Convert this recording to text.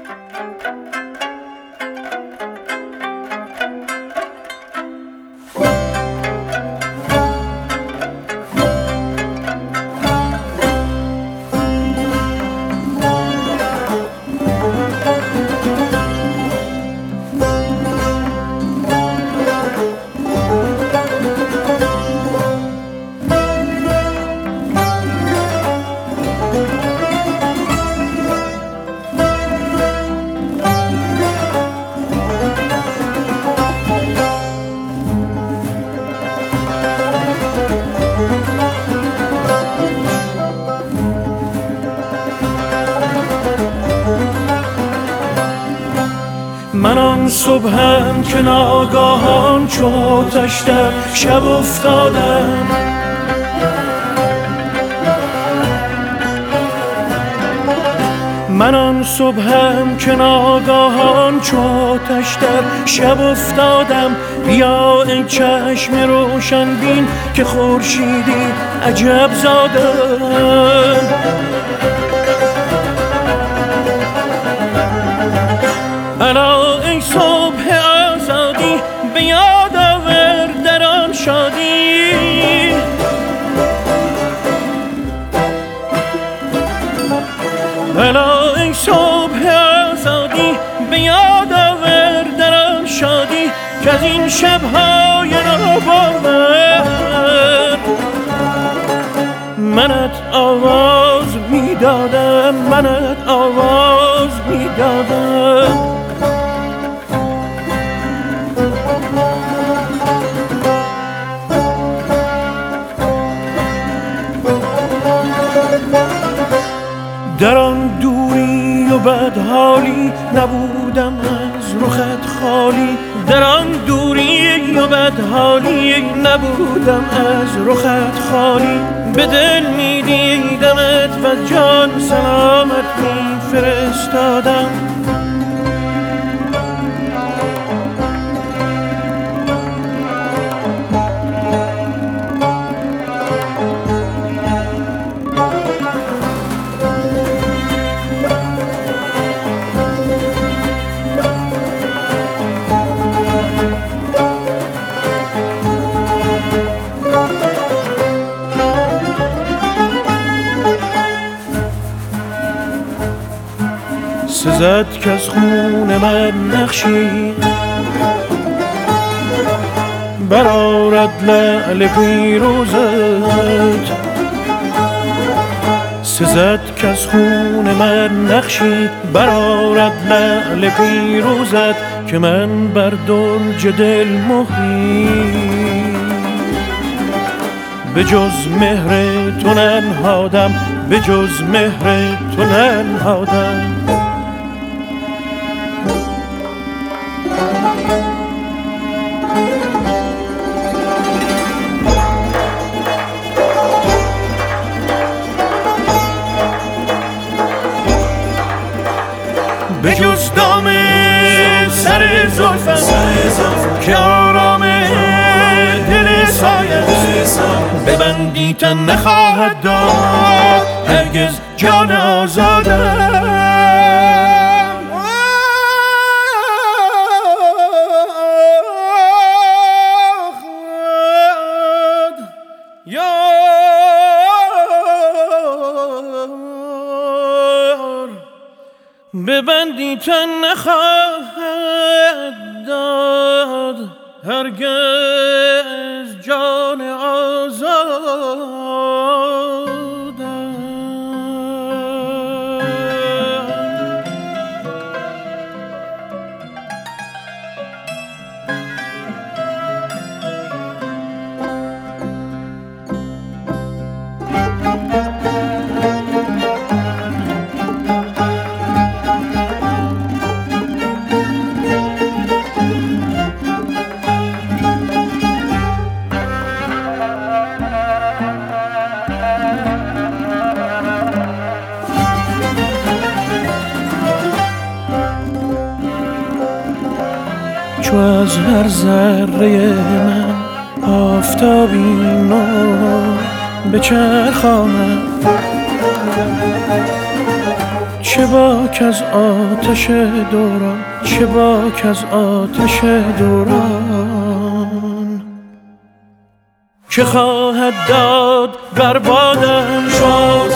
من آن صبحم که ناگاهان چو آتش در شب افتادم، من آن صبحم که ناگاهان چو آتش در شب افتادم. بیا ای چشم روشن بین که خورشیدی عجب زادم. الا ای صبح آزادی به یاد آور در آن شادی، الا ای صبح آزادی به یاد آور در آن شادی که از این شب‌های ناباور منت آواز میدادم، منت آواز میدادم. در آن دوری و بدحالی نبودم از رخت خالی، در آن دوری و بدحالی نبودم از رخت خالی. به دل می دیدمت و جان سلامت می فرستادم. سزد که از خون من نقشی برآرد لعل پیروزت، سزد که از خون من نقشی برآرد لعل پیروزت که من بر درج دل مهری به جز مهر تو ننهادم، به جز مهر تو ننهادم. به جز دام سر زلفت که آرام دل سایت ببندی تن نخواهد داد هرگز جان آزادم. ببندی تن نخواهد داد هرگز جان آزادم. چو از هر ذره من آفتابی نو به چرخ آمد، چه باک از آتش دوران، چه باک از آتش دوران که خواهد داد بربادم شد.